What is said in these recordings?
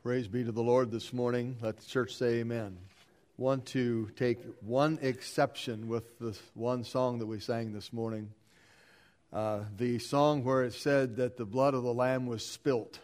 Praise be to the Lord this morning. Let the church say amen. Want to take one exception with the one song that we sang this morning. The song where it said that the blood of the Lamb was spilt.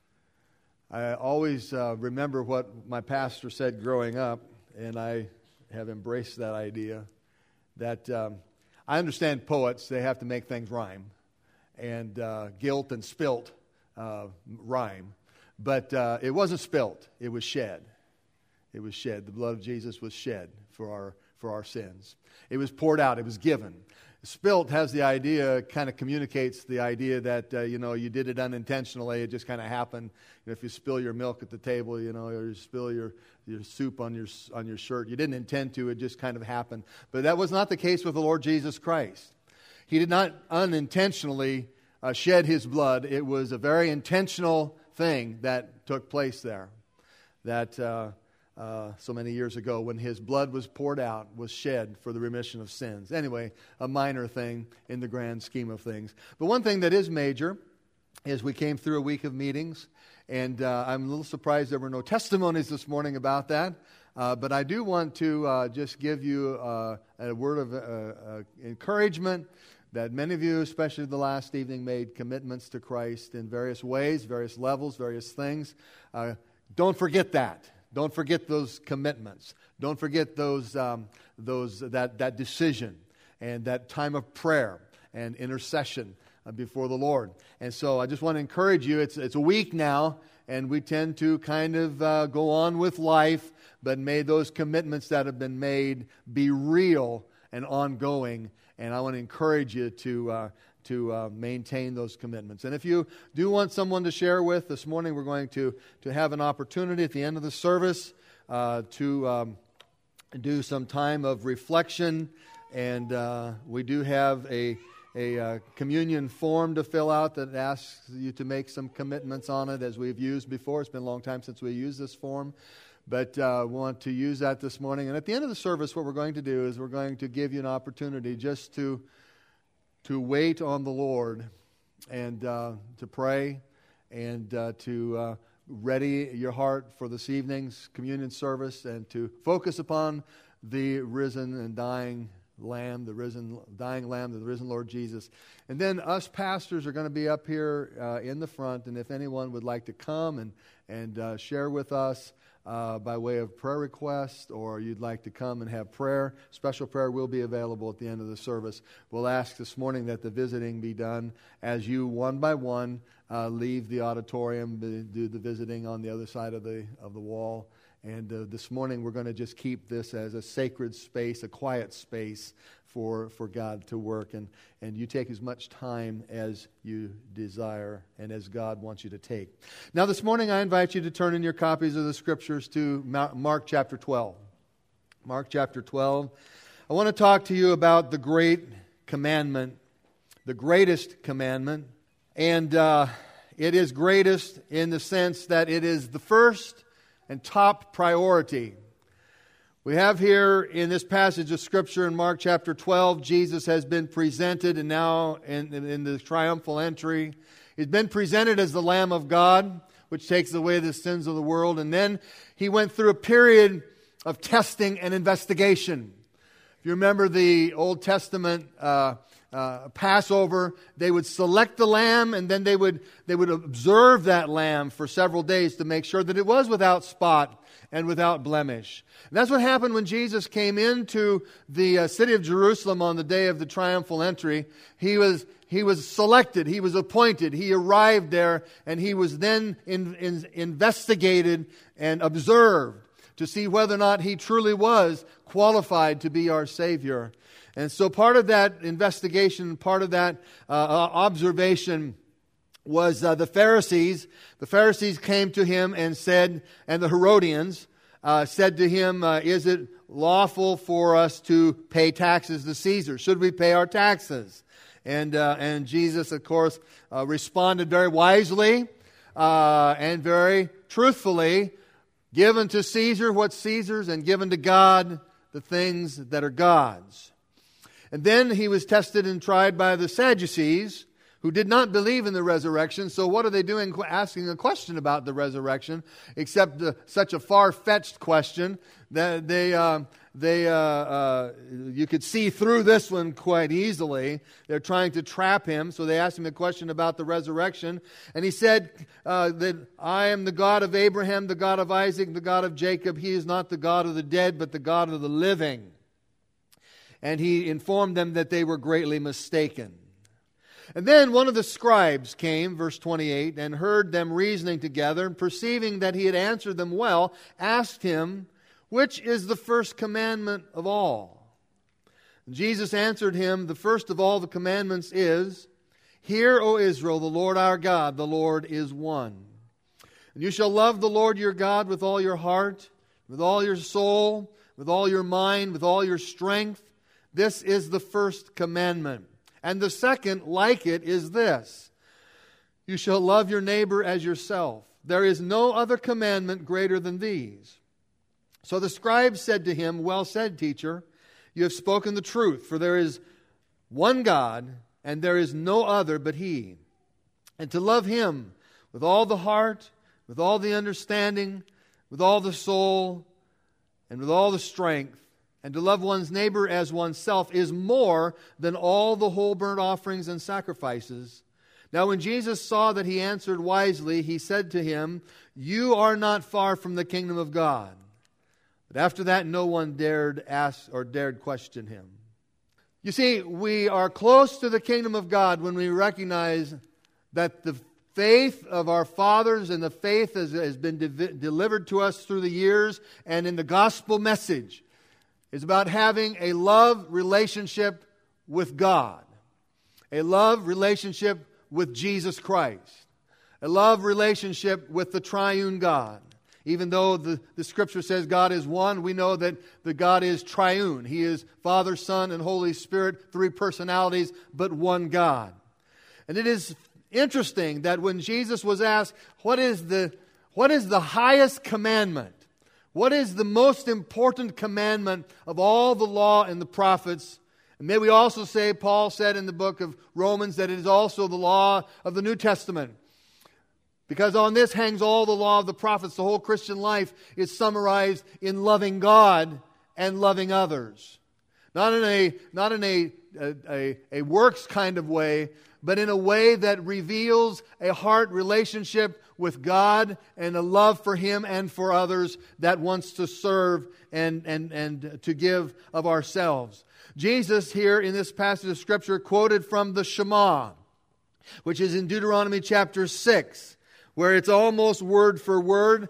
I always remember what my pastor said growing up, and I have embraced that idea. That I understand poets, they have to make things rhyme. And guilt and spilt rhyme. But it wasn't spilt, it was shed. It was shed. The blood of Jesus was shed for our sins. It was poured out, it was given. Spilt has the idea, kind of communicates the idea that, you did it unintentionally. It just kind of happened. If you spill your milk at the table, or you spill your soup on your shirt, you didn't intend to. It just kind of happened. But that was not the case with the Lord Jesus Christ. He did not unintentionally shed His blood. It was a very intentional thing that took place there. That so many years ago, when His blood was poured out, was shed for the remission of sins. Anyway, a minor thing in the grand scheme of things. But one thing that is major is we came through a week of meetings, and I'm a little surprised there were no testimonies this morning about that. But I do want to just give you a word of encouragement that many of you, especially the last evening, made commitments to Christ in various ways, various levels, various things. Don't forget that. Don't forget those commitments. Don't forget that decision and that time of prayer and intercession before the Lord. And so I just want to encourage you. It's a week now, and we tend to kind of go on with life, but may those commitments that have been made be real and ongoing. And I want to encourage you to maintain those commitments. And if you do want someone to share with, this morning we're going to have an opportunity at the end of the service to do some time of reflection. And we do have a communion form to fill out that asks you to make some commitments on it, as we've used before. It's been a long time since we used this form. But we want to use that this morning. And at the end of the service, what we're going to do is we're going to give you an opportunity just to wait on the Lord and to pray and to ready your heart for this evening's communion service and to focus upon the risen and dying Lamb, the risen Lord Jesus. And then us pastors are going to be up here in the front. And if anyone would like to come and share with us, by way of prayer request, or you'd like to come and have prayer, special prayer will be available at the end of the service. We'll ask this morning that the visiting be done as you, one by one, leave the auditorium, do the visiting on the other side of the wall. And this morning we're going to just keep this as a sacred space, a quiet space for God to work. And you take as much time as you desire and as God wants you to take. Now this morning I invite you to turn in your copies of the Scriptures to Mark chapter 12. Mark chapter 12. I want to talk to you about the great commandment, the greatest commandment. And it is greatest in the sense that it is the first and top priority. We have here in this passage of Scripture in Mark chapter 12, Jesus has been presented, and now in the triumphal entry, He's been presented as the Lamb of God, which takes away the sins of the world. And then He went through a period of testing and investigation. If you remember the Old Testament Passover, they would select the lamb, and then they would observe that lamb for several days to make sure that it was without spot and without blemish. And that's what happened when Jesus came into the city of Jerusalem on the day of the triumphal entry. He was selected, He was appointed, He arrived there, and He was then investigated and observed to see whether or not He truly was qualified to be our Savior. And so part of that investigation, part of that observation was the Pharisees. The Pharisees came to Him and said, and the Herodians said to Him, is it lawful for us to pay taxes to Caesar? Should we pay our taxes? And Jesus, of course, responded very wisely and very truthfully, given to Caesar what's Caesar's, and given to God the things that are God's. And then He was tested and tried by the Sadducees, who did not believe in the resurrection. So what are they doing asking a question about the resurrection, except such a far-fetched question that you could see through this one quite easily. They're trying to trap him, so they asked him a question about the resurrection. And he said that I am the God of Abraham, the God of Isaac, the God of Jacob. He is not the God of the dead, but the God of the living. And he informed them that they were greatly mistaken. And then one of the scribes came, verse 28, and heard them reasoning together, and perceiving that he had answered them well, asked him, which is the first commandment of all? And Jesus answered him, the first of all the commandments is, Hear, O Israel, the Lord our God, the Lord is one. And you shall love the Lord your God with all your heart, with all your soul, with all your mind, with all your strength. This is the first commandment. And the second, like it, is this: you shall love your neighbor as yourself. There is no other commandment greater than these. So the scribe said to him, Well said, teacher, you have spoken the truth, for there is one God, and there is no other but He. And to love Him with all the heart, with all the understanding, with all the soul, and with all the strength, and to love one's neighbor as oneself is more than all the whole burnt offerings and sacrifices. Now when Jesus saw that he answered wisely, he said to him, You are not far from the kingdom of God. But after that, no one dared ask or dared question him. You see, we are close to the kingdom of God when we recognize that the faith of our fathers and the faith has been delivered to us through the years and in the gospel message is about having a love relationship with God, a love relationship with Jesus Christ, a love relationship with the triune God. Even though the Scripture says God is one, we know that the God is triune. He is Father, Son, and Holy Spirit, three personalities, but one God. And it is interesting that when Jesus was asked, what is the highest commandment? What is the most important commandment of all the law and the prophets? And may we also say, Paul said in the book of Romans, that it is also the law of the New Testament. Because on this hangs all the law of the prophets. The whole Christian life is summarized in loving God and loving others. Not in a works kind of way, but in a way that reveals a heart relationship with God and a love for Him and for others that wants to serve and to give of ourselves. Jesus here in this passage of Scripture quoted from the Shema, which is in Deuteronomy chapter 6, where it's almost word for word.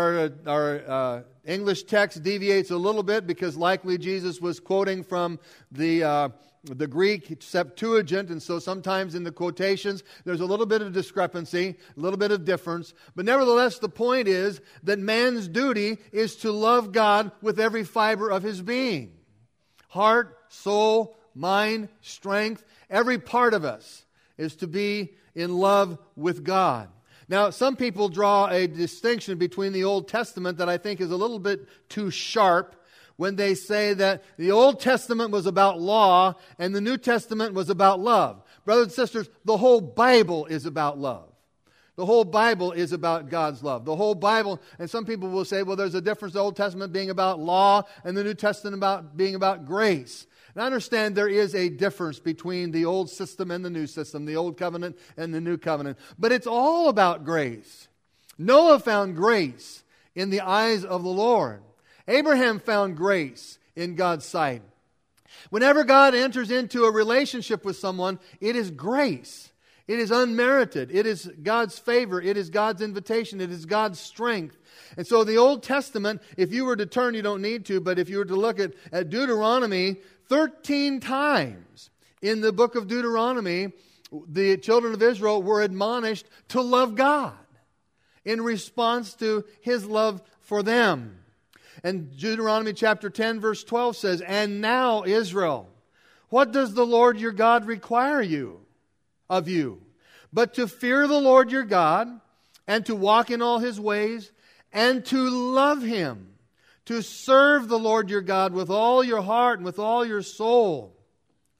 Our English text deviates a little bit because likely Jesus was quoting from the Greek Septuagint, and so sometimes in the quotations there's a little bit of discrepancy, a little bit of difference. But nevertheless, the point is that man's duty is to love God with every fiber of his being. Heart, soul, mind, strength, every part of us is to be in love with God. Now, some people draw a distinction between the Old Testament that I think is a little bit too sharp when they say that the Old Testament was about law and the New Testament was about love. Brothers and sisters, the whole Bible is about love. The whole Bible is about God's love. The whole Bible, and some people will say, well, there's a difference, the Old Testament being about law and the New Testament being about grace. And I understand there is a difference between the old system and the new system, the old covenant and the new covenant. But it's all about grace. Noah found grace in the eyes of the Lord. Abraham found grace in God's sight. Whenever God enters into a relationship with someone, it is grace. It is unmerited. It is God's favor. It is God's invitation. It is God's strength. And so the Old Testament, if you were to turn, you don't need to, but if you were to look at Deuteronomy, 13 times in the book of Deuteronomy, the children of Israel were admonished to love God in response to His love for them. And Deuteronomy chapter 10 verse 12 says, And now, Israel, what does the Lord your God require of you? But to fear the Lord your God, and to walk in all His ways, and to love Him, to serve the Lord your God with all your heart and with all your soul,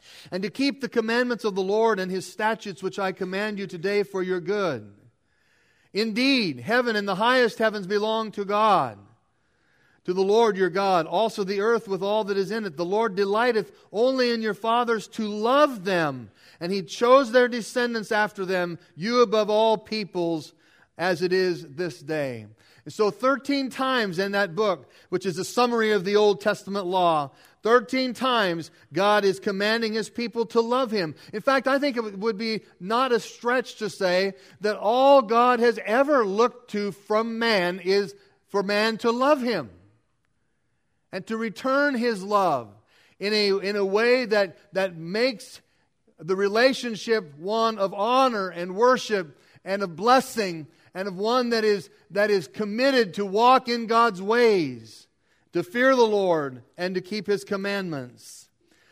and to keep the commandments of the Lord and His statutes which I command you today for your good. Indeed, heaven and the highest heavens belong to God, to the Lord your God. Also the earth with all that is in it. The Lord delighteth only in your fathers to love them, and He chose their descendants after them, you above all peoples, as it is this day. And so 13 times in that book, which is a summary of the Old Testament law, 13 times God is commanding His people to love Him. In fact, I think it would be not a stretch to say that all God has ever looked to from man is for man to love Him and to return His love in a way that makes the relationship one of honor and worship and of blessing, and of one that is committed to walk in God's ways, to fear the Lord, and to keep His commandments.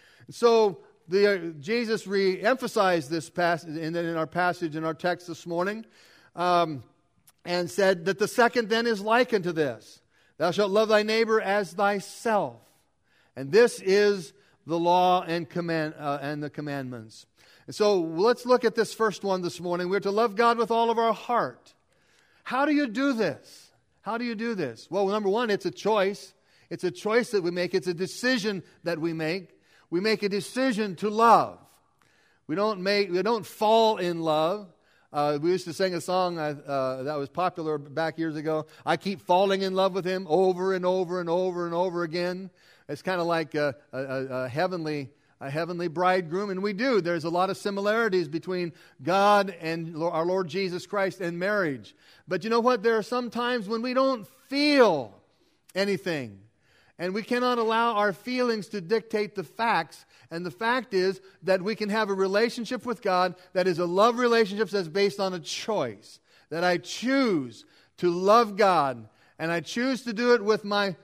So Jesus re-emphasized this passage in our passage in our text this morning, and said that the second then is like unto this: thou shalt love thy neighbor as thyself. And this is the law and the commandments. And so let's look at this first one this morning. We're to love God with all of our heart. How do you do this? How do you do this? Well, number one, it's a choice. It's a choice that we make. It's a decision that we make. We make a decision to love. We don't fall in love. We used to sing a song that was popular back years ago. I keep falling in love with Him over and over and over and over again. It's kind of like a heavenly bridegroom, and we do. There's a lot of similarities between God and our Lord Jesus Christ and marriage. But you know what? There are some times when we don't feel anything, and we cannot allow our feelings to dictate the facts. And the fact is that we can have a relationship with God that is a love relationship that's based on a choice. That I choose to love God, and I choose to do it with my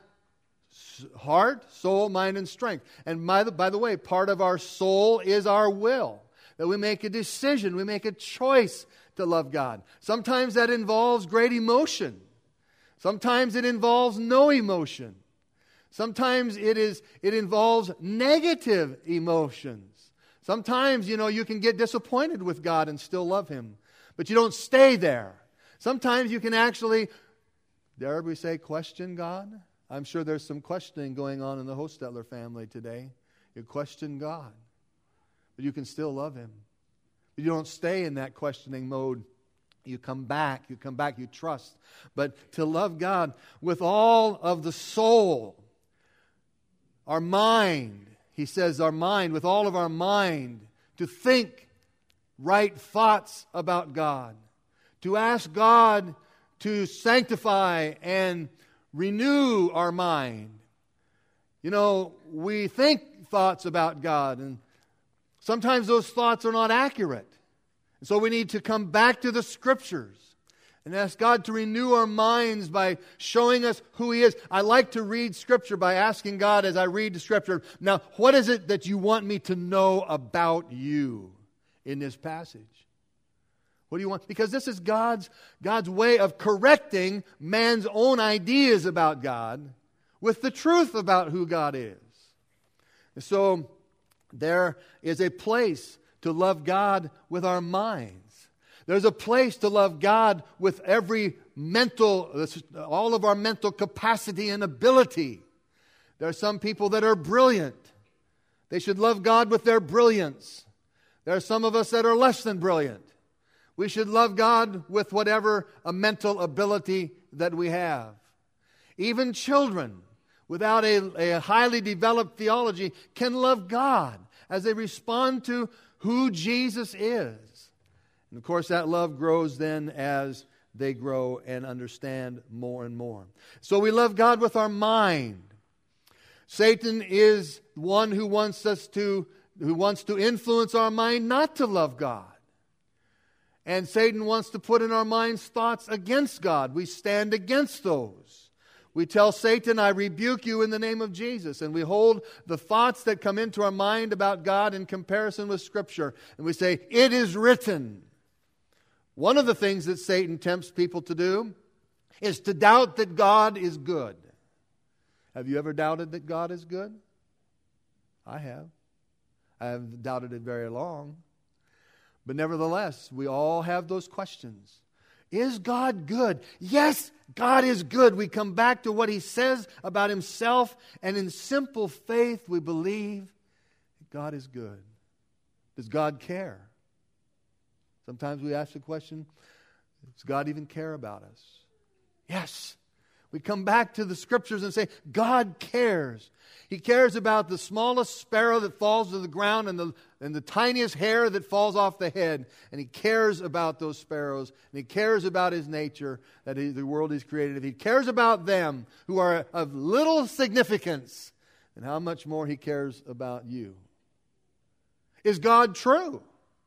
heart, soul, mind, and strength. And by the way, part of our soul is our will. That we make a decision, we make a choice to love God. Sometimes that involves great emotion. Sometimes it involves no emotion. Sometimes it involves negative emotions. Sometimes, you can get disappointed with God and still love Him. But you don't stay there. Sometimes you can actually, dare we say, question God? I'm sure there's some questioning going on in the Hostetler family today. You question God, but you can still love Him. But you don't stay in that questioning mode. You come back, you trust. But to love God with all of the soul, our mind, he says our mind, with all of our mind, to think right thoughts about God, to ask God to sanctify and renew our mind. We think thoughts about God, and sometimes those thoughts are not accurate. And so we need to come back to the Scriptures and ask God to renew our minds by showing us who He is. I like to read Scripture by asking God as I read the Scripture, now, what is it that you want me to know about you in this passage? What do you want? Because this is God's way of correcting man's own ideas about God with the truth about who God is. And so there is a place to love God with our minds. There's a place to love God with all of our mental capacity and ability. There are some people that are brilliant. They should love God with their brilliance. There are some of us that are less than brilliant. We should love God with whatever a mental ability that we have. Even children without a highly developed theology can love God as they respond to who Jesus is. And of course, that love grows then as they grow and understand more and more. So we love God with our mind. Satan is one who wants to influence our mind not to love God. And Satan wants to put in our minds thoughts against God. We stand against those. We tell Satan, I rebuke you in the name of Jesus. And we hold the thoughts that come into our mind about God in comparison with Scripture. And we say, it is written. One of the things that Satan tempts people to do is to doubt that God is good. Have you ever doubted that God is good? I have. I haven't doubted it very long. But nevertheless, we all have those questions. Is God good? Yes, God is good. We come back to what He says about Himself, and in simple faith we believe that God is good. Does God care? Sometimes we ask the question, does God even care about us? Yes. We come back to the Scriptures and say, God cares. He cares about the smallest sparrow that falls to the ground and the tiniest hair that falls off the head. And He cares about those sparrows. And He cares about His nature, that the world He's created. He cares about them who are of little significance. And how much more He cares about you. Is God true?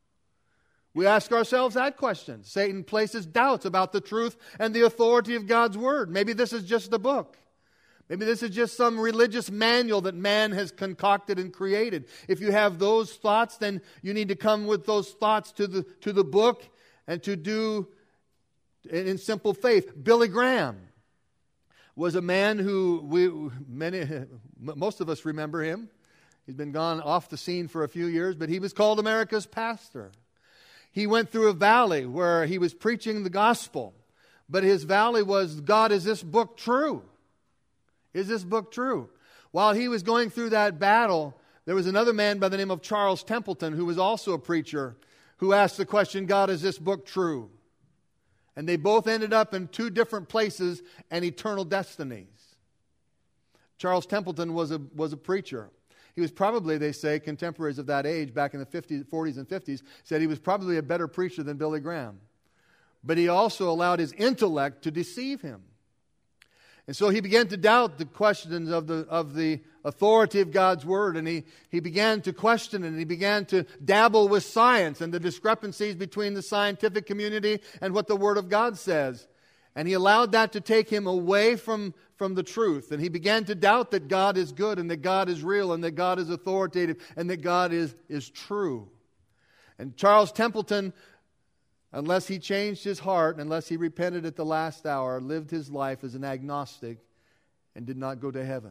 We ask ourselves that question. Satan places doubts about the truth and the authority of God's Word. Maybe this is just a book. Maybe this is just some religious manual that man has concocted and created. If you have those thoughts, then you need to come with those thoughts to the book and to do in simple faith. Billy Graham was a man who most of us remember him. He's been gone off the scene for a few years, but he was called America's pastor. He went through a valley where he was preaching the gospel. But his valley was, God, is this book true? Is this book true? While he was going through that battle, there was another man by the name of Charles Templeton, who was also a preacher, who asked the question, God, is this book true? And they both ended up in two different places and eternal destinies. Charles Templeton was a preacher. He was probably, they say, contemporaries of that age, back in the 40s and 50s, said he was probably a better preacher than Billy Graham. But he also allowed his intellect to deceive him. And so he began to doubt the questions of the authority of God's Word. And he began to question it, and he began to dabble with science and the discrepancies between the scientific community and what the Word of God says. And he allowed that to take him away from the truth. And he began to doubt that God is good and that God is real and that God is authoritative and that God is true. And Charles Templeton, unless he changed his heart, unless he repented at the last hour, lived his life as an agnostic and did not go to heaven.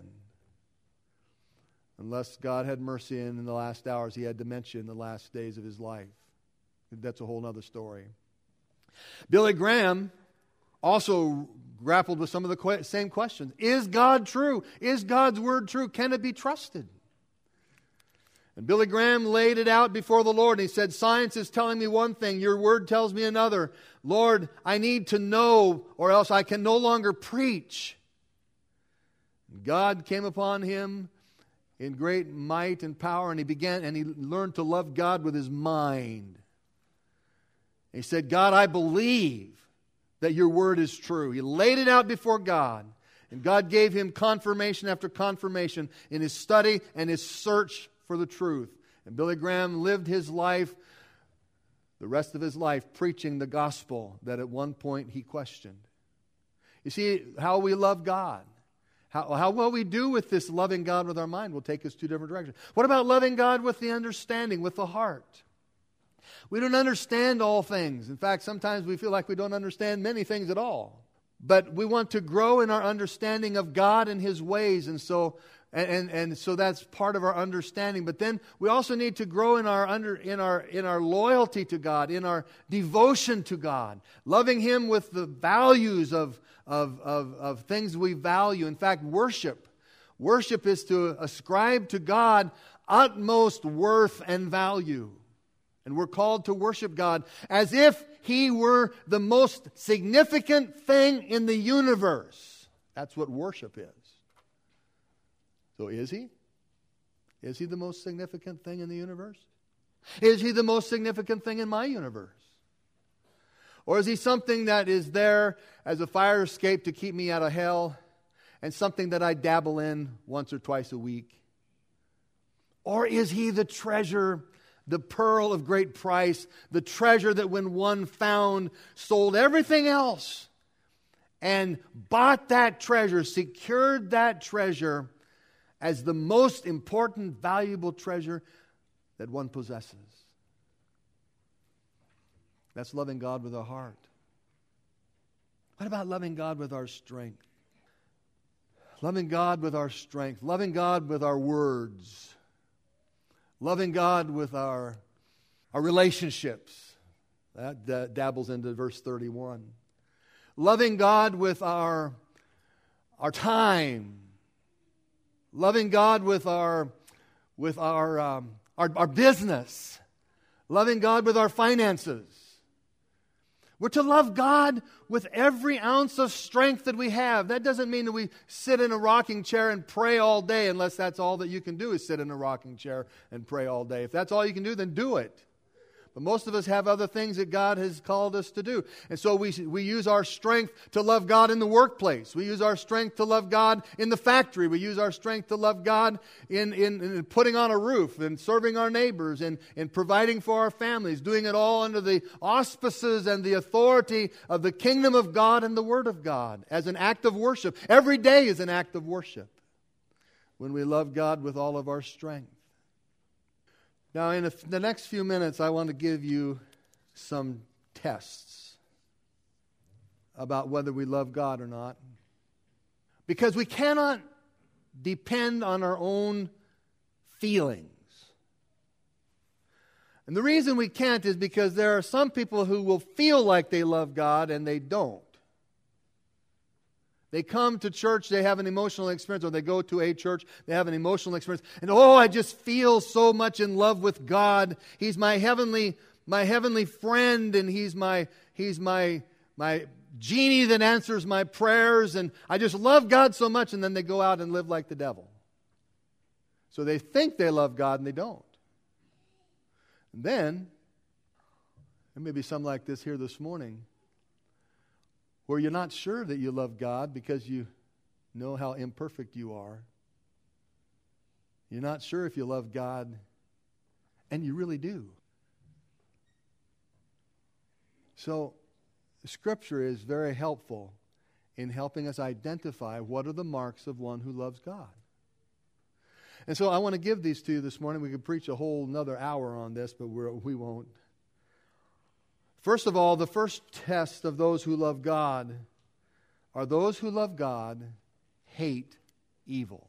Unless God had mercy in the last hours, he had dementia in the last days of his life. That's a whole other story. Billy Graham also grappled with some of the same questions. Is God true? Is God's Word true? Can it be trusted? And Billy Graham laid it out before the Lord. And he said, science is telling me one thing. Your Word tells me another. Lord, I need to know, or else I can no longer preach. And God came upon him in great might and power. And he learned to love God with his mind. And he said, God, I believe that your Word is true. He laid it out before God. And God gave him confirmation after confirmation in his study and his search for the truth. And Billy Graham lived his life, the rest of his life, preaching the gospel that at one point he questioned. You see, how we love God, how well we do with this loving God with our mind will take us two different directions. What about loving God with the understanding, with the heart? We don't understand all things. In fact, sometimes we feel like we don't understand many things at all. But we want to grow in our understanding of God and His ways, and so that's part of our understanding. But then we also need to grow in our loyalty to God, in our devotion to God, loving Him with the values of things we value. In fact, worship is to ascribe to God utmost worth and value. And we're called to worship God as if He were the most significant thing in the universe. That's what worship is. So is He? Is He the most significant thing in the universe? Is He the most significant thing in my universe? Or is He something that is there as a fire escape to keep me out of hell, and something that I dabble in once or twice a week? Or is He the treasure, the pearl of great price, the treasure that when one found, sold everything else and bought that treasure, secured that treasure as the most important, valuable treasure that one possesses? That's loving God with our heart. What about loving God with our strength? Loving God with our strength. Loving God with our words. Loving God with our relationships. That dabbles into verse 31. Loving God with our time. Loving God with our business. Loving God with our finances. We're to love God with every ounce of strength that we have. That doesn't mean that we sit in a rocking chair and pray all day, unless that's all that you can do is sit in a rocking chair and pray all day. If that's all you can do, then do it. But most of us have other things that God has called us to do. And so we use our strength to love God in the workplace. We use our strength to love God in the factory. We use our strength to love God in putting on a roof and serving our neighbors and providing for our families, doing it all under the auspices and the authority of the kingdom of God and the Word of God as an act of worship. Every day is an act of worship when we love God with all of our strength. Now, in the next few minutes, I want to give you some tests about whether we love God or not. Because we cannot depend on our own feelings. And the reason we can't is because there are some people who will feel like they love God and they don't. They come to church, they have an emotional experience, or they go to a church, they have an emotional experience, and I just feel so much in love with God. He's my heavenly friend, and He's my genie that answers my prayers, and I just love God so much, and then they go out and live like the devil. So they think they love God, and they don't. And then, there may be some like this here this morning, where you're not sure that you love God because you know how imperfect you are. You're not sure if you love God, and you really do. So, Scripture is very helpful in helping us identify what are the marks of one who loves God. And so I want to give these to you this morning. We could preach a whole another hour on this, but we won't. First of all, the first test of those who love God are those who love God hate evil.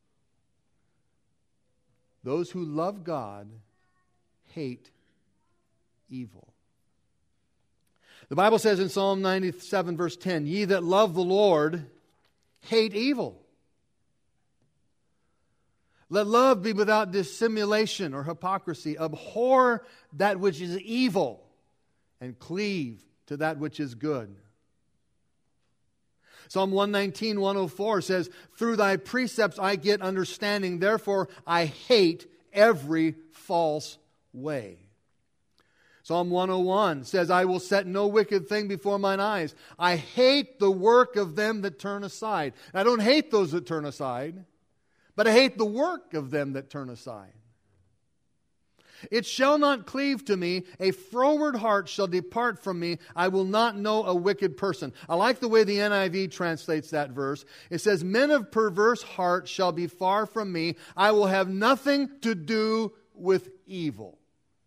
Those who love God hate evil. The Bible says in Psalm 97 verse 10, "Ye that love the Lord hate evil. Let love be without dissimulation or hypocrisy. Abhor that which is evil, and cleave to that which is good." Psalm 119, 104 says, "Through thy precepts I get understanding, therefore I hate every false way." Psalm 101 says, "I will set no wicked thing before mine eyes. I hate the work of them that turn aside." And I don't hate those that turn aside, but I hate the work of them that turn aside. "It shall not cleave to me, a froward heart shall depart from me, I will not know a wicked person." I like the way the NIV translates that verse. It says, "Men of perverse heart shall be far from me, I will have nothing to do with evil."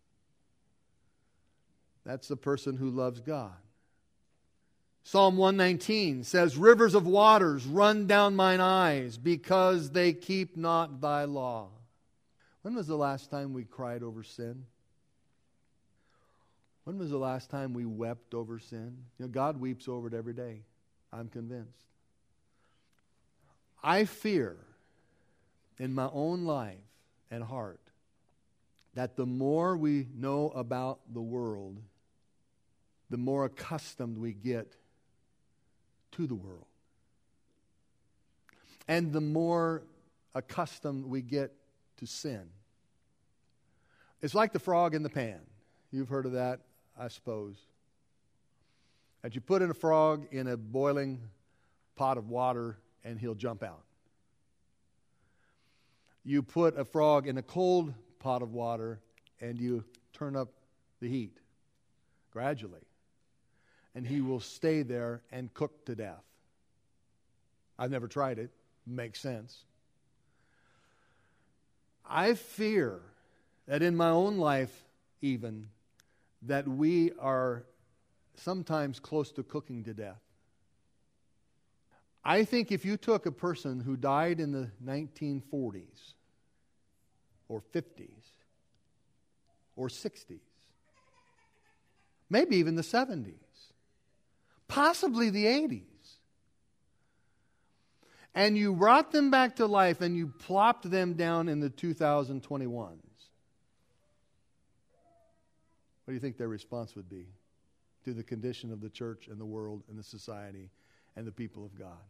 That's the person who loves God. Psalm 119 says, "Rivers of waters run down mine eyes, because they keep not thy law." When was the last time we cried over sin? When was the last time we wept over sin? God weeps over it every day. I'm convinced. I fear in my own life and heart that the more we know about the world, the more accustomed we get to the world. And the more accustomed we get to sin. It's like the frog in the pan. You've heard of that, I suppose. That you put in a frog in a boiling pot of water and he'll jump out. You put a frog in a cold pot of water and you turn up the heat gradually. And he will stay there and cook to death. I've never tried it. Makes sense. I fear that in my own life even, that we are sometimes close to cooking to death. I think if you took a person who died in the 1940s or 50s or 60s. Maybe even the 70s. Possibly the 80s. And you brought them back to life and you plopped them down in the 2021s. What do you think their response would be to the condition of the church and the world and the society and the people of God?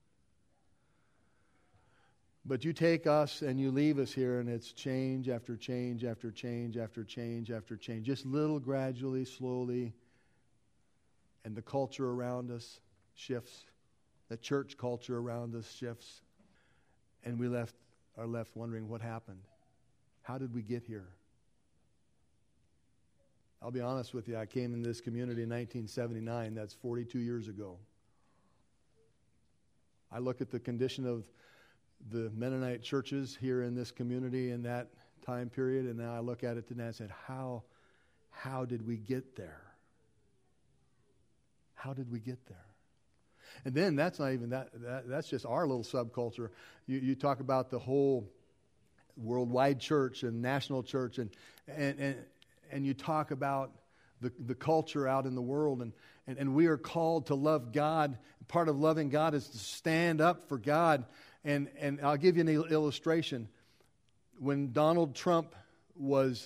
But you take us and you leave us here, and it's change after change after change after change after change. Just little, gradually, slowly. And the culture around us shifts. The church culture around us shifts. And we are left wondering what happened. How did we get here? I'll be honest with you. I came in this community in 1979. That's 42 years ago. I look at the condition of the Mennonite churches here in this community in that time period, and now I look at it today and I said, how did we get there? How did we get there? And then that's not even that's just our little subculture. You talk about the whole worldwide church and national church, and you talk about the culture out in the world, and we are called to love God. Part of loving God is to stand up for God. And I'll give you an illustration. When Donald Trump was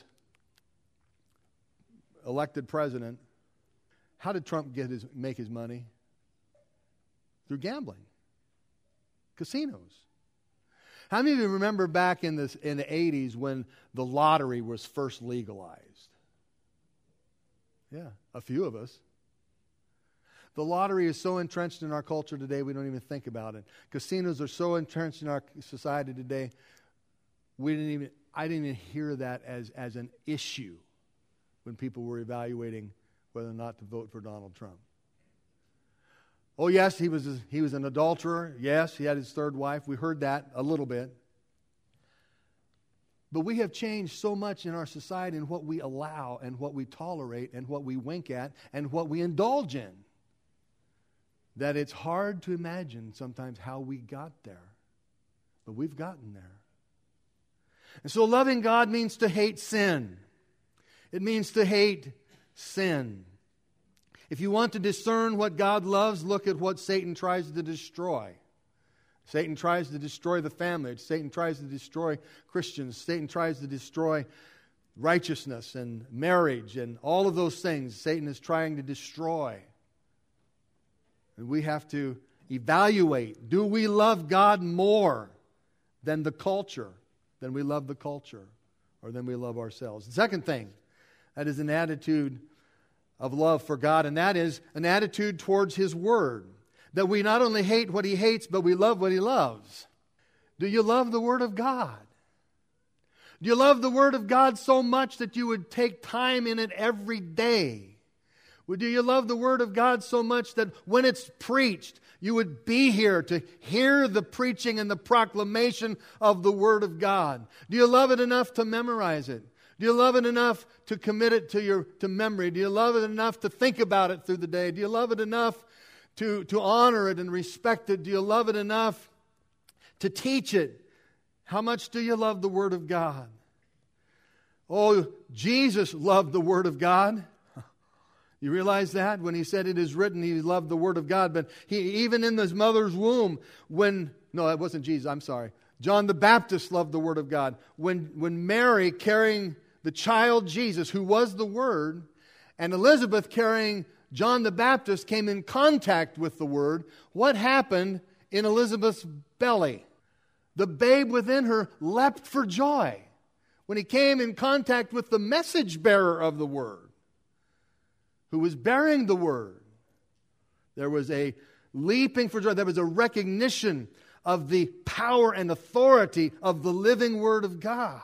elected president, how did Trump make his money? Through gambling. Casinos. How many of you remember back in the 80s when the lottery was first legalized? Yeah, a few of us. The lottery is so entrenched in our culture today, we don't even think about it. Casinos are so entrenched in our society today, I didn't even hear that as an issue when people were evaluating whether or not to vote for Donald Trump. Oh, yes, he was an adulterer. Yes, he had his third wife. We heard that a little bit. But we have changed so much in our society in what we allow and what we tolerate and what we wink at and what we indulge in, that it's hard to imagine sometimes how we got there. But we've gotten there. And so loving God means to hate sin. It means to hate sin. If you want to discern what God loves, look at what Satan tries to destroy. Satan tries to destroy the family. Satan tries to destroy Christians. Satan tries to destroy righteousness and marriage and all of those things Satan is trying to destroy. And we have to evaluate, do we love God more than the culture, than we love the culture, or than we love ourselves? The second thing, that is an attitude of love for God, and that is an attitude towards His Word. That we not only hate what He hates, but we love what He loves. Do you love the Word of God? Do you love the Word of God so much that you would take time in it every day? Do you love the Word of God so much that when it's preached, you would be here to hear the preaching and the proclamation of the Word of God? Do you love it enough to memorize it? Do you love it enough to commit it to memory? Do you love it enough to think about it through the day? Do you love it enough to honor it and respect it? Do you love it enough to teach it? How much do you love the Word of God? Oh, Jesus loved the Word of God. You realize that? When He said it is written, He loved the Word of God. But even in His mother's womb, no, that wasn't Jesus, I'm sorry. John the Baptist loved the Word of God. When Mary carrying the child Jesus, who was the Word, and Elizabeth carrying John the Baptist came in contact with the Word, what happened in Elizabeth's belly? The babe within her leapt for joy when he came in contact with the message bearer of the Word, who was bearing the Word. There was a leaping for joy. There was a recognition of the power and authority of the living Word of God.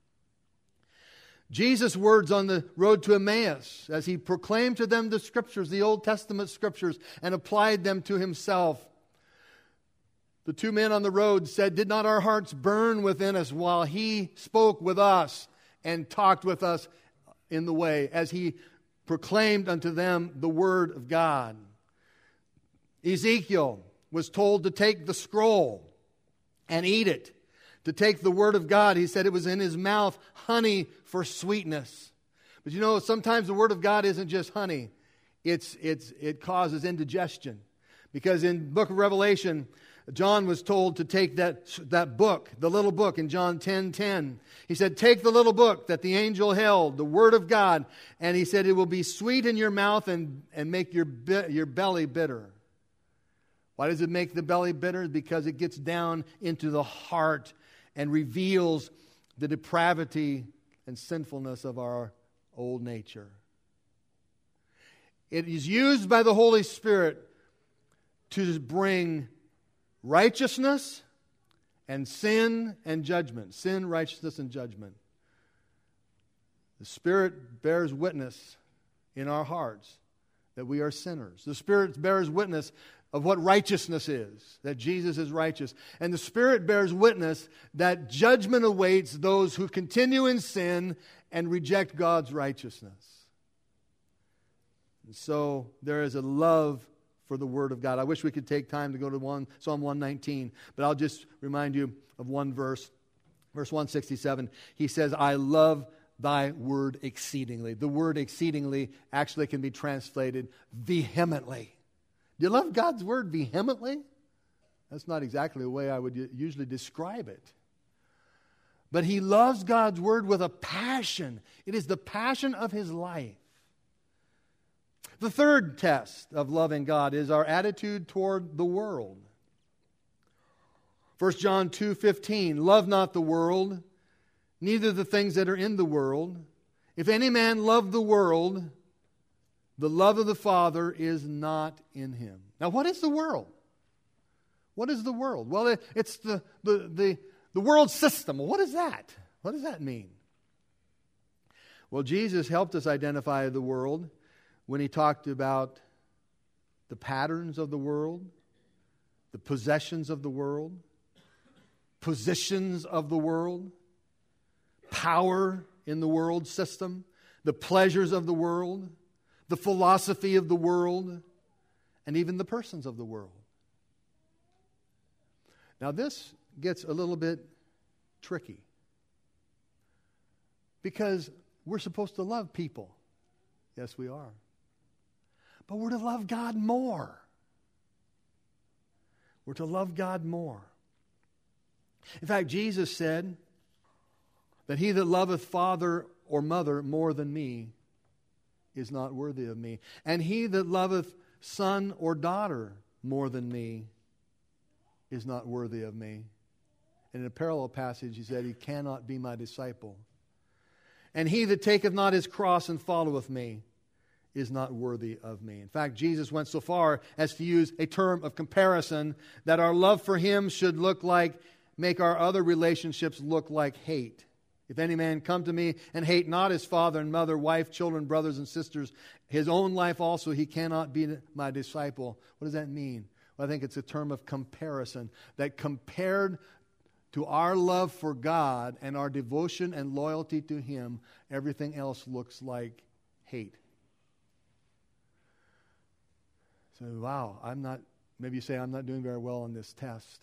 Jesus' words on the road to Emmaus, as He proclaimed to them the Scriptures, the Old Testament Scriptures, and applied them to Himself. The two men on the road said, "Did not our hearts burn within us while He spoke with us and talked with us in the way," as He proclaimed unto them the Word of God? Ezekiel was told to take the scroll and eat it. To take the Word of God, he said it was in his mouth honey for sweetness. But you know, sometimes the Word of God isn't just honey. It causes indigestion. Because in the book of Revelation, John was told to take that book, the little book in John 10:10. He said, take the little book that the angel held, the Word of God, and he said, it will be sweet in your mouth and make your belly bitter. Why does it make the belly bitter? Because it gets down into the heart and reveals the depravity and sinfulness of our old nature. It is used by the Holy Spirit to bring righteousness and sin and judgment. Sin, righteousness, and judgment. The Spirit bears witness in our hearts that we are sinners. The Spirit bears witness of what righteousness is, that Jesus is righteous. And the Spirit bears witness that judgment awaits those who continue in sin and reject God's righteousness. And so there is a love for the Word of God. I wish we could take time to go to Psalm 119, but I'll just remind you of one verse. Verse 167, he says, I love thy word exceedingly. The word exceedingly actually can be translated vehemently. Do you love God's Word vehemently? That's not exactly the way I would usually describe it. But he loves God's Word with a passion. It is the passion of his life. The third test of loving God is our attitude toward the world. 1 John 2:15, love not the world, neither the things that are in the world. If any man love the world, the love of the Father is not in him. Now, what is the world? What is the world? Well, it's the world system. Well, what is that? What does that mean? Well, Jesus helped us identify the world when he talked about the patterns of the world, the possessions of the world, positions of the world, power in the world system, the pleasures of the world, the philosophy of the world, and even the persons of the world. Now this gets a little bit tricky because we're supposed to love people. Yes, we are. But we're to love God more. We're to love God more. In fact, Jesus said that he that loveth father or mother more than me is not worthy of me. And he that loveth son or daughter more than me is not worthy of me. And in a parallel passage, he said, he cannot be my disciple. And he that taketh not his cross and followeth me is not worthy of me. In fact, Jesus went so far as to use a term of comparison that our love for him should make our other relationships look like hate. If any man come to me and hate not his father and mother, wife, children, brothers and sisters, his own life also, he cannot be my disciple. What does that mean? Well, I think it's a term of comparison, that compared to our love for God and our devotion and loyalty to him, everything else looks like hate. So, wow, maybe you say I'm not doing very well on this test.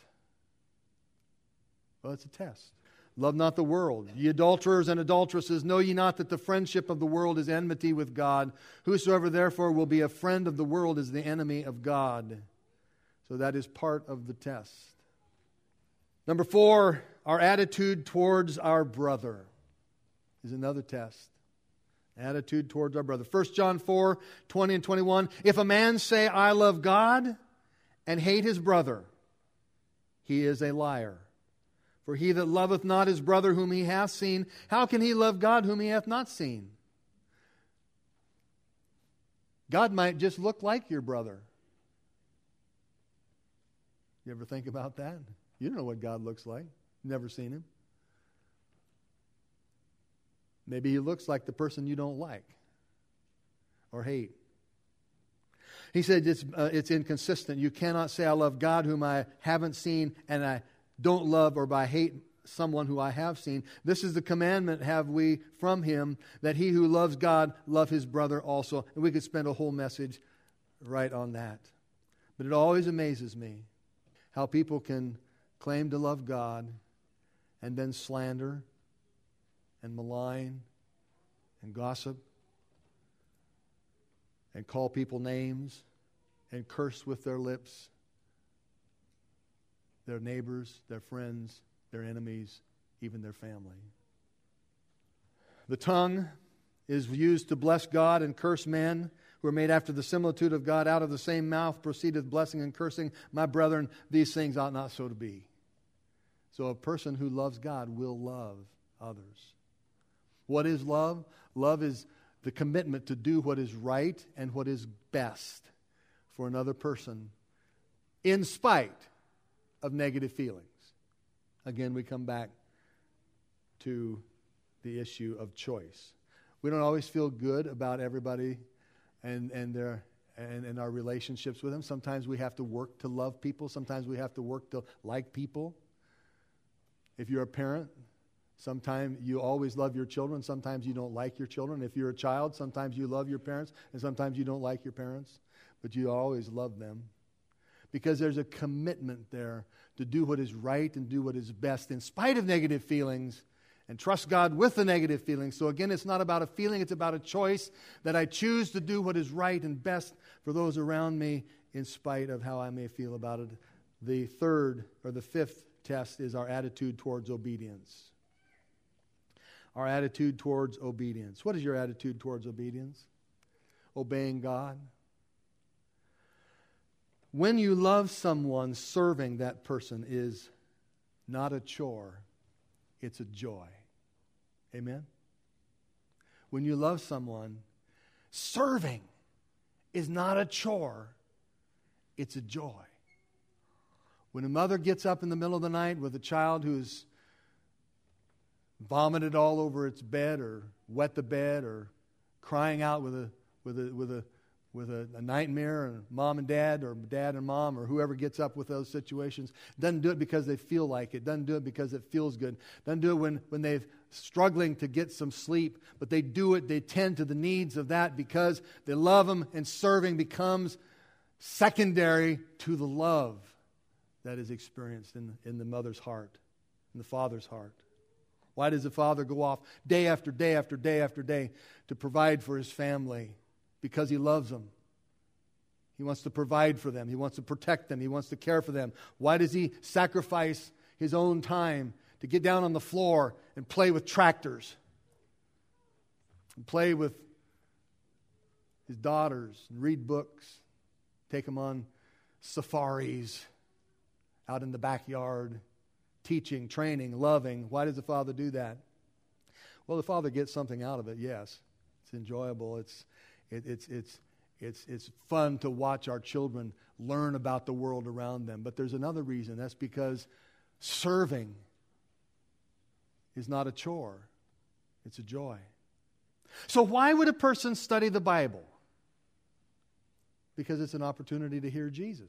Well, it's a test. Love not the world. Ye adulterers and adulteresses, know ye not that the friendship of the world is enmity with God? Whosoever therefore will be a friend of the world is the enemy of God. So that is part of the test. Number 4, our attitude towards our brother is another test. Attitude towards our brother. 1 John 4:20 and 21. If a man say, I love God, and hate his brother, he is a liar. For he that loveth not his brother whom he hath seen, how can he love God whom he hath not seen? God might just look like your brother. You ever think about that? You don't know what God looks like. You've never seen him. Maybe he looks like the person you don't like or hate. He said it's inconsistent. You cannot say I love God whom I haven't seen and I don't love or by hate someone who I have seen. This is the commandment have we from him, that he who loves God love his brother also. And we could spend a whole message right on that. But it always amazes me how people can claim to love God and then slander and malign and gossip and call people names and curse with their lips, their neighbors, their friends, their enemies, even their family. The tongue is used to bless God and curse men who are made after the similitude of God. Out of the same mouth proceedeth blessing and cursing. My brethren, these things ought not so to be. So a person who loves God will love others. What is love? Love is the commitment to do what is right and what is best for another person in spite of negative feelings. Again, we come back to the issue of choice. We don't always feel good about everybody and our relationships with them. Sometimes we have to work to love people. Sometimes we have to work to like people. If you're a parent, sometimes you always love your children. Sometimes you don't like your children. If you're a child, sometimes you love your parents, and sometimes you don't like your parents. But you always love them. Because there's a commitment there to do what is right and do what is best in spite of negative feelings, and trust God with the negative feelings. So again, it's not about a feeling, it's about a choice that I choose to do what is right and best for those around me in spite of how I may feel about it. The third or the fifth test is our attitude towards obedience. Our attitude towards obedience. What is your attitude towards obedience? Obeying God. When you love someone, serving that person is not a chore. It's a joy. Amen? When you love someone, serving is not a chore. It's a joy. When a mother gets up in the middle of the night with a child who's vomited all over its bed or wet the bed or crying out with a nightmare, and mom and dad or dad and mom or whoever gets up with those situations doesn't do it because they feel like it, doesn't do it because it feels good, doesn't do it when they're struggling to get some sleep, but they do it, they tend to the needs of that because they love them, and serving becomes secondary to the love that is experienced in the mother's heart, in the father's heart. Why does the father go off day after day after day after day to provide for his family? Because he loves them. He wants to provide for them. He wants to protect them. He wants to care for them. Why does he sacrifice his own time to get down on the floor and play with tractors? And play with his daughters and read books. Take them on safaris out in the backyard. Teaching, training, loving. Why does the father do that? Well, the father gets something out of it, yes. It's enjoyable. It's fun to watch our children learn about the world around them. But there's another reason. That's because serving is not a chore. It's a joy. So why would a person study the Bible? Because it's an opportunity to hear Jesus.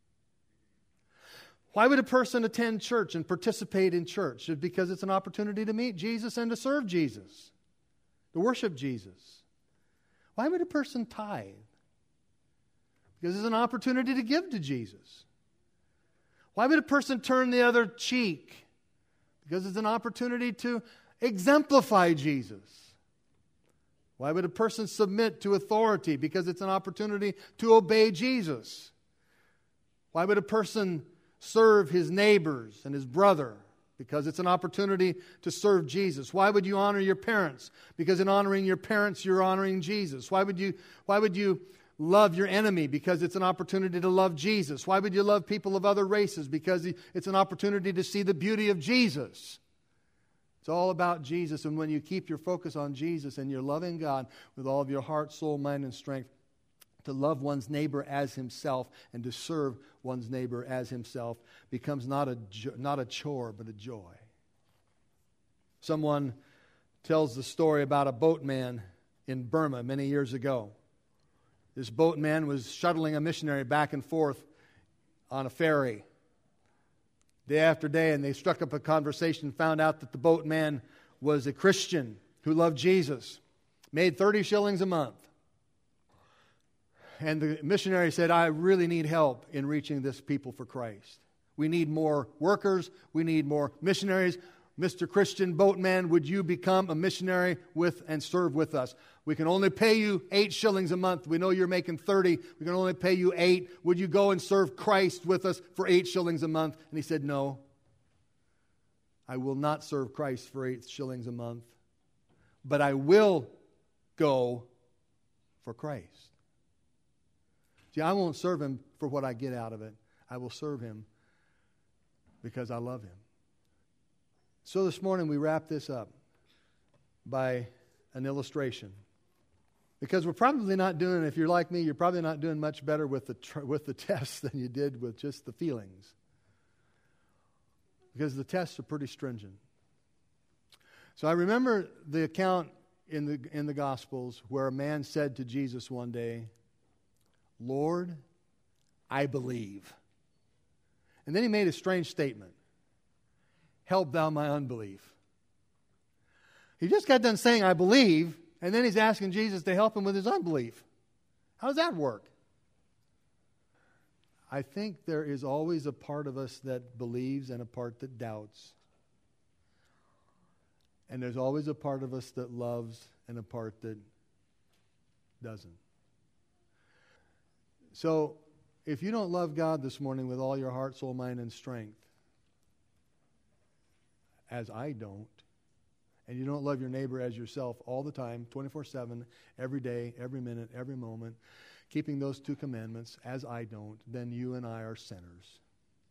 Why would a person attend church and participate in church? Because it's an opportunity to meet Jesus and to serve Jesus, to worship Jesus. Why would a person tithe? Because it's an opportunity to give to Jesus. Why would a person turn the other cheek? Because it's an opportunity to exemplify Jesus. Why would a person submit to authority? Because it's an opportunity to obey Jesus. Why would a person serve his neighbors and his brother? Because it's an opportunity to serve Jesus. Why would you honor your parents? Because in honoring your parents, you're honoring Jesus. Why would you love your enemy? Because it's an opportunity to love Jesus. Why would you love people of other races? Because it's an opportunity to see the beauty of Jesus. It's all about Jesus. And when you keep your focus on Jesus and you're loving God with all of your heart, soul, mind, and strength, to love one's neighbor as himself and to serve one's neighbor as himself becomes not a chore, but a joy. Someone tells the story about a boatman in Burma many years ago. This boatman was shuttling a missionary back and forth on a ferry day after day, and they struck up a conversation, found out that the boatman was a Christian who loved Jesus, made 30 shillings a month. And the missionary said, I really need help in reaching this people for Christ. We need more workers. We need more missionaries. Mr. Christian Boatman, would you become a missionary with and serve with us? We can only pay you 8 shillings a month. We know you're making 30. We can only pay you 8. Would you go and serve Christ with us for 8 shillings a month? And he said, no. I will not serve Christ for 8 shillings a month. But I will go for Christ. See, I won't serve him for what I get out of it. I will serve him because I love him. So this morning we wrap this up by an illustration. Because we're probably not doing, if you're like me, you're probably not doing much better with the tests than you did with just the feelings. Because the tests are pretty stringent. So I remember the account in the Gospels where a man said to Jesus one day, Lord, I believe. And then he made a strange statement. Help thou my unbelief. He just got done saying, I believe, and then he's asking Jesus to help him with his unbelief. How does that work? I think there is always a part of us that believes and a part that doubts. And there's always a part of us that loves and a part that doesn't. So, if you don't love God this morning with all your heart, soul, mind, and strength, as I don't, and you don't love your neighbor as yourself all the time, 24/7, every day, every minute, every moment, keeping those 2 commandments as I don't, then you and I are sinners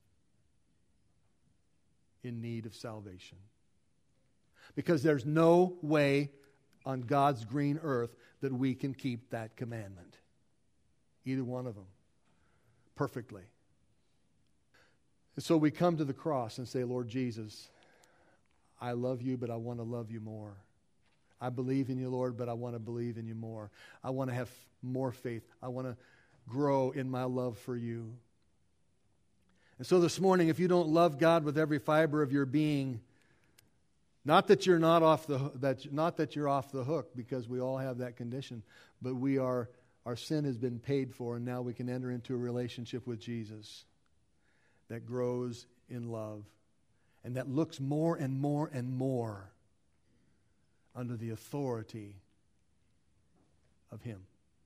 in need of salvation. Because there's no way on God's green earth that we can keep that commandment. Either one of them. Perfectly. And so we come to the cross and say, Lord Jesus, I love you, but I want to love you more. I believe in you, Lord, but I want to believe in you more. I want to have more faith. I want to grow in my love for you. And so this morning, if you don't love God with every fiber of your being, not that you're not off that you're off the hook, because we all have that condition, but our sin has been paid for, and now we can enter into a relationship with Jesus that grows in love. And that looks more and more and more under the authority of Him.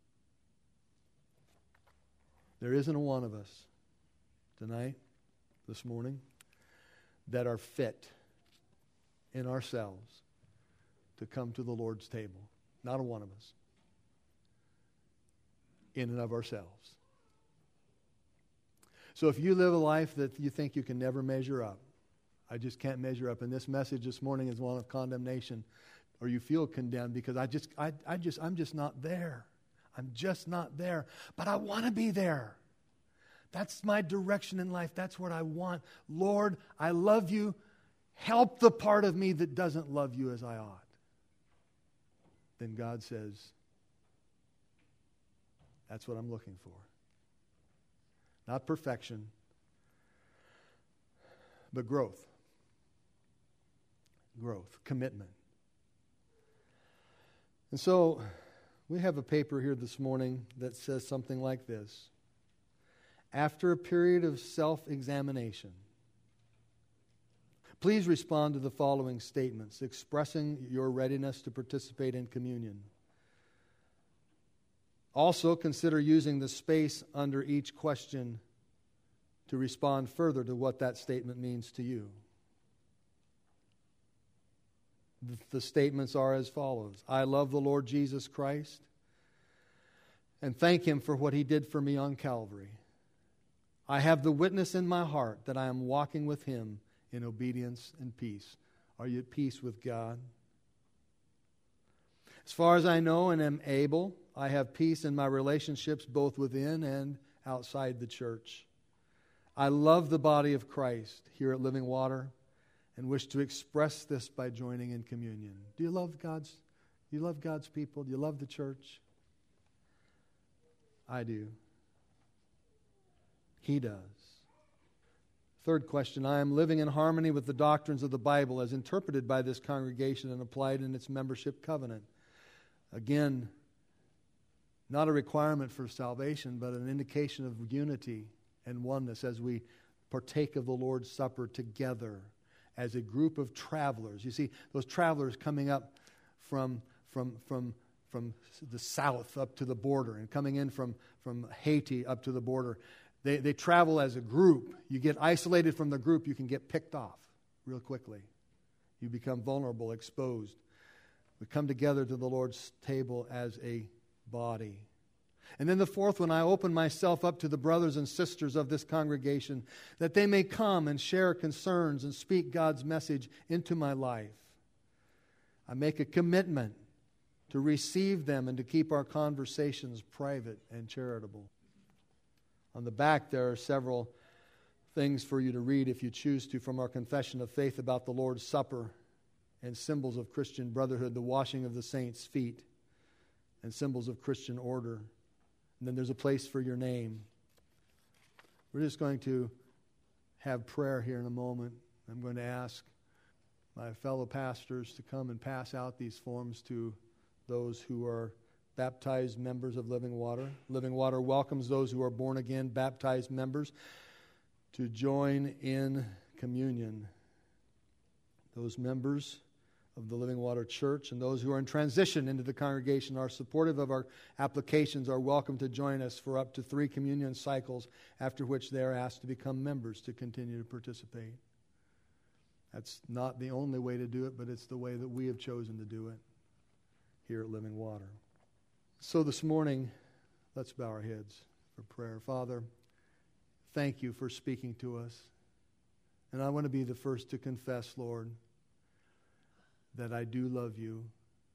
There isn't a one of us tonight, this morning, that are fit in ourselves to come to the Lord's table. Not a one of us. In and of ourselves. So if you live a life that you think you can never measure up, I just can't measure up. And this message this morning is one of condemnation, or you feel condemned because I'm just not there. I'm just not there. But I want to be there. That's my direction in life. That's what I want. Lord, I love you. Help the part of me that doesn't love you as I ought. Then God says, that's what I'm looking for. Not perfection, but growth. Growth, commitment. And so, we have a paper here this morning that says something like this. After a period of self-examination, please respond to the following statements, expressing your readiness to participate in communion. Also, consider using the space under each question to respond further to what that statement means to you. The statements are as follows. I love the Lord Jesus Christ and thank Him for what He did for me on Calvary. I have the witness in my heart that I am walking with Him in obedience and peace. Are you at peace with God? As far as I know and am able, I have peace in my relationships both within and outside the church. I love the body of Christ here at Living Water and wish to express this by joining in communion. Do you love God's people? Do you love the church? I do. He does. Third question, I am living in harmony with the doctrines of the Bible as interpreted by this congregation and applied in its membership covenant. Again, not a requirement for salvation, but an indication of unity and oneness as we partake of the Lord's Supper together as a group of travelers. You see, those travelers coming up from the south up to the border and coming in from Haiti up to the border. They travel as a group. You get isolated from the group, you can get picked off real quickly. You become vulnerable, exposed. We come together to the Lord's table as a body. And then the fourth one, I open myself up to the brothers and sisters of this congregation that they may come and share concerns and speak God's message into my life. I make a commitment to receive them and to keep our conversations private and charitable. On the back, there are several things for you to read if you choose to from our confession of faith about the Lord's Supper and symbols of Christian brotherhood, the washing of the saints' feet, and symbols of Christian order. And then there's a place for your name. We're just going to have prayer here in a moment. I'm going to ask my fellow pastors to come and pass out these forms to those who are baptized members of Living Water. Living Water welcomes those who are born again, baptized members, to join in communion. Those members of the Living Water Church and those who are in transition into the congregation are supportive of our applications are welcome to join us for up to 3 communion cycles, after which they are asked to become members to continue to participate. That's not the only way to do it, but it's the way that we have chosen to do it here at Living Water. So this morning, let's bow our heads for prayer. Father, thank you for speaking to us. And I want to be the first to confess, Lord, that I do love you,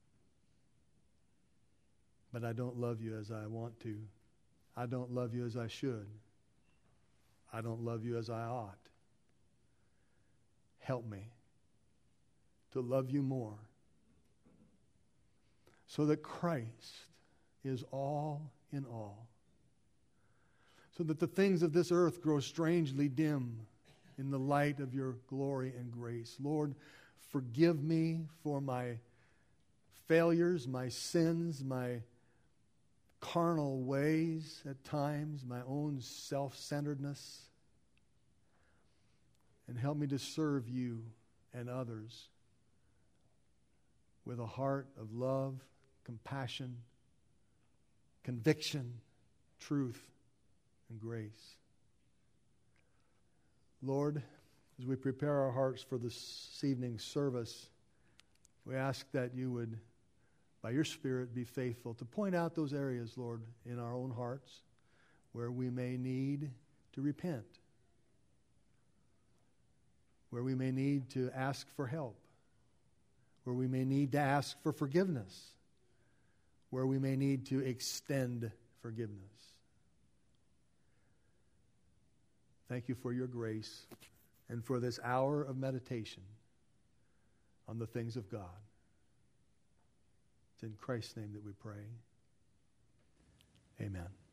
but I don't love you as I want to. I don't love you as I should. I don't love you as I ought. Help me to love you more so that Christ is all in all, so that the things of this earth grow strangely dim in the light of your glory and grace. Lord, forgive me for my failures, my sins, my carnal ways at times, my own self-centeredness, and help me to serve you and others with a heart of love, compassion, conviction, truth, and grace. Lord, as we prepare our hearts for this evening's service, we ask that you would, by your Spirit, be faithful to point out those areas, Lord, in our own hearts where we may need to repent, where we may need to ask for help, where we may need to ask for forgiveness, where we may need to extend forgiveness. Thank you for your grace and for this hour of meditation on the things of God. It's in Christ's name that we pray. Amen.